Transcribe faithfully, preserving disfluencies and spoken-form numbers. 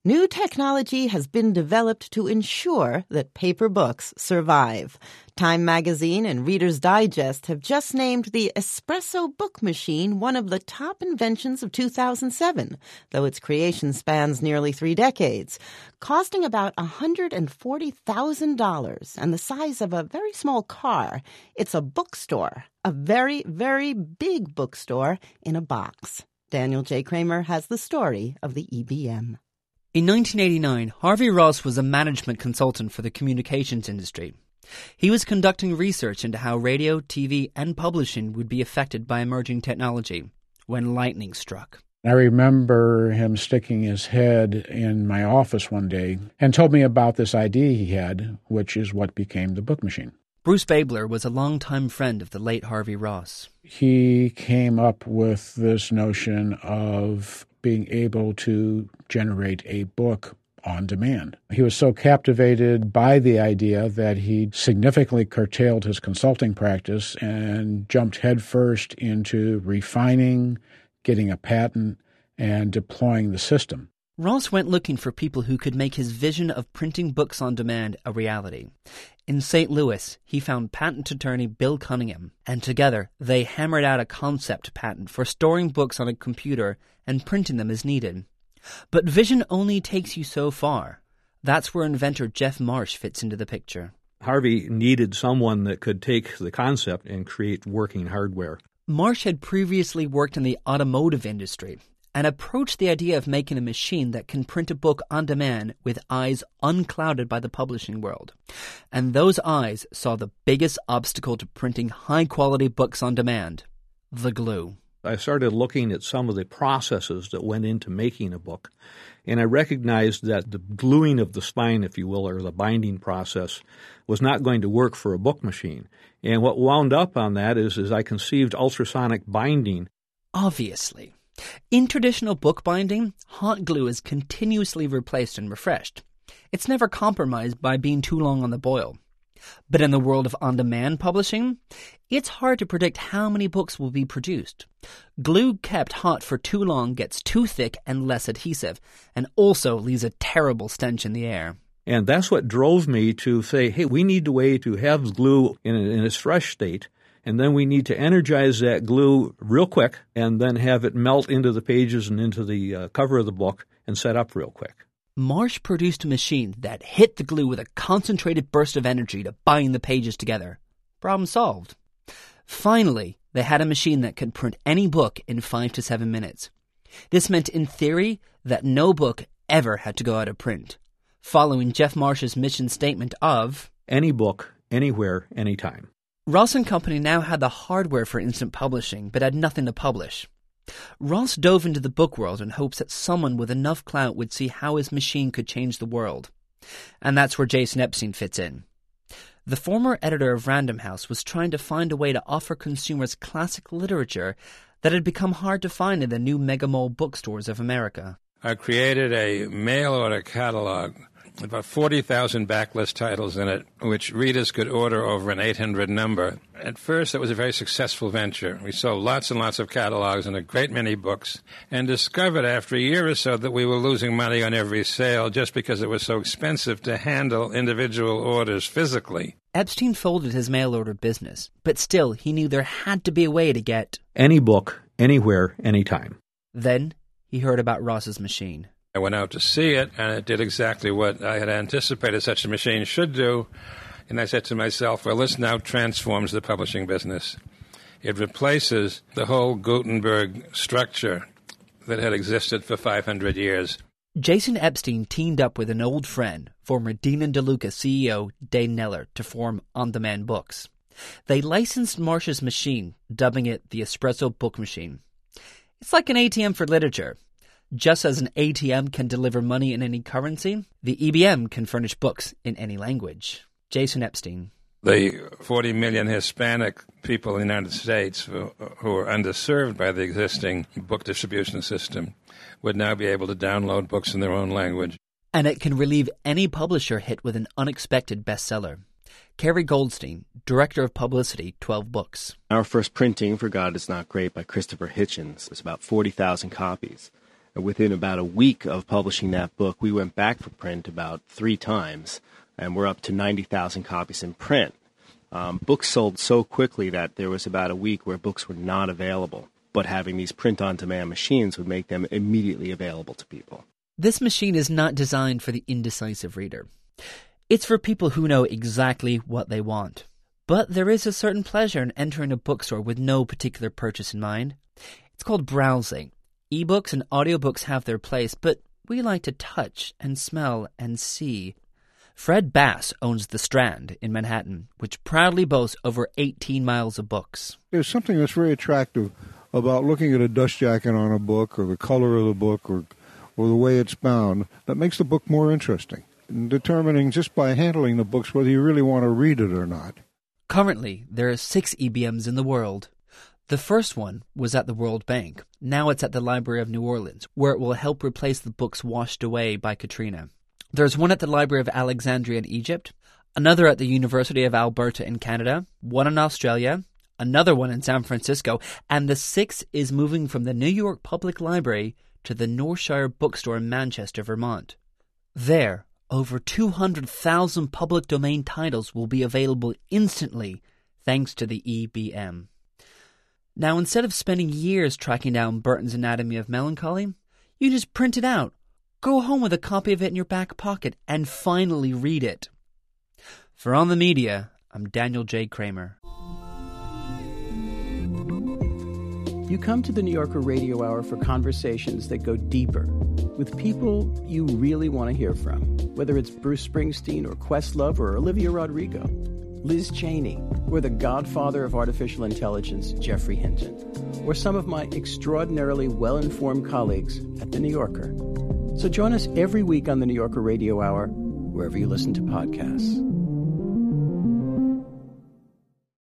New technology has been developed to ensure that paper books survive. Time magazine and Reader's Digest have just named the espresso book machine one of the top inventions of two thousand seven, though its creation spans nearly three decades. Costing about one hundred forty thousand dollars and the size of a very small car, it's a bookstore, a very, very big bookstore in a box. Daniel J. Kramer has the story of the E B M. In nineteen eighty-nine, Harvey Ross was a management consultant for the communications industry. He was conducting research into how radio, T V, and publishing would be affected by emerging technology when lightning struck. I remember him sticking his head in my office one day and told me about this idea he had, which is what became the book machine. Bruce Babler was a longtime friend of the late Harvey Ross. He came up with this notion of being able to generate a book on demand. He was so captivated by the idea that he significantly curtailed his consulting practice and jumped headfirst into refining, getting a patent, and deploying the system. Ross went looking for people who could make his vision of printing books on demand a reality. In Saint Louis, he found patent attorney Bill Cunningham, and together they hammered out a concept patent for storing books on a computer and printing them as needed. But vision only takes you so far. That's where inventor Jeff Marsh fits into the picture. Harvey needed someone that could take the concept and create working hardware. Marsh had previously worked in the automotive industry and approached the idea of making a machine that can print a book on demand with eyes unclouded by the publishing world. And those eyes saw the biggest obstacle to printing high-quality books on demand: the glue. I started looking at some of the processes that went into making a book, and I recognized that the gluing of the spine, if you will, or the binding process, was not going to work for a book machine. And what wound up on that is, is I conceived ultrasonic binding. Obviously. In traditional bookbinding, hot glue is continuously replaced and refreshed. It's never compromised by being too long on the boil. But in the world of on-demand publishing, it's hard to predict how many books will be produced. Glue kept hot for too long gets too thick and less adhesive, and also leaves a terrible stench in the air. And that's what drove me to say, hey, we need a way to have glue in, in its fresh state, and then we need to energize that glue real quick and then have it melt into the pages and into the uh, cover of the book and set up real quick. Marsh produced a machine that hit the glue with a concentrated burst of energy to bind the pages together. Problem solved. Finally, they had a machine that could print any book in five to seven minutes. This meant, in theory, that no book ever had to go out of print, following Jeff Marsh's mission statement of any book, anywhere, anytime. Ross and Company now had the hardware for instant publishing, but had nothing to publish. Ross dove into the book world in hopes that someone with enough clout would see how his machine could change the world. And that's where Jason Epstein fits in. The former editor of Random House was trying to find a way to offer consumers classic literature that had become hard to find in the new mega-mall bookstores of America. I created a mail-order catalog with about forty thousand backlist titles in it, which readers could order over an eight hundred number. At first, it was a very successful venture. We sold lots and lots of catalogs and a great many books, and discovered after a year or so that we were losing money on every sale just because it was so expensive to handle individual orders physically. Epstein folded his mail-order business, but still he knew there had to be a way to get any book, anywhere, anytime. Then he heard about Ross's machine. I went out to see it, and it did exactly what I had anticipated such a machine should do. And I said to myself, well, this now transforms the publishing business. It replaces the whole Gutenberg structure that had existed for five hundred years. Jason Epstein teamed up with an old friend, former Dean and DeLuca C E O Dane Neller, to form On Demand Books. They licensed Marsh's machine, dubbing it the Espresso Book Machine. It's like an A T M for literature. Just as an A T M can deliver money in any currency, the E B M can furnish books in any language. Jason Epstein. The forty million Hispanic people in the United States who, who are underserved by the existing book distribution system would now be able to download books in their own language. And it can relieve any publisher hit with an unexpected bestseller. Kerry Goldstein, Director of Publicity, twelve Books. Our first printing for God Is Not Great by Christopher Hitchens was about forty thousand copies. Within about a week of publishing that book, we went back for print about three times, and we're up to ninety thousand copies in print. Um, books sold so quickly that there was about a week where books were not available, but having these print-on-demand machines would make them immediately available to people. This machine is not designed for the indecisive reader. It's for people who know exactly what they want. But there is a certain pleasure in entering a bookstore with no particular purchase in mind. It's called browsing. Ebooks and audiobooks have their place, but we like to touch and smell and see. Fred Bass owns The Strand in Manhattan, which proudly boasts over eighteen miles of books. There's something that's very attractive about looking at a dust jacket on a book, or the color of the book, or or the way it's bound, that makes the book more interesting, and determining just by handling the books whether you really want to read it or not. Currently, there are six E B Ms in the world. The first one was at the World Bank. Now it's at the Library of New Orleans, where it will help replace the books washed away by Katrina. There's one at the Library of Alexandria in Egypt, another at the University of Alberta in Canada, one in Australia, another one in San Francisco, and the sixth is moving from the New York Public Library to the Northshire Bookstore in Manchester, Vermont. There, over two hundred thousand public domain titles will be available instantly thanks to the E B M. Now, instead of spending years tracking down Burton's Anatomy of Melancholy, you just print it out, go home with a copy of it in your back pocket, and finally read it. For On the Media, I'm Daniel J. Kramer. You come to the New Yorker Radio Hour for conversations that go deeper, with people you really want to hear from, whether it's Bruce Springsteen or Questlove or Olivia Rodrigo, Liz Cheney, or the godfather of artificial intelligence, Geoffrey Hinton, or some of my extraordinarily well-informed colleagues at The New Yorker. So join us every week on the New Yorker Radio Hour, wherever you listen to podcasts.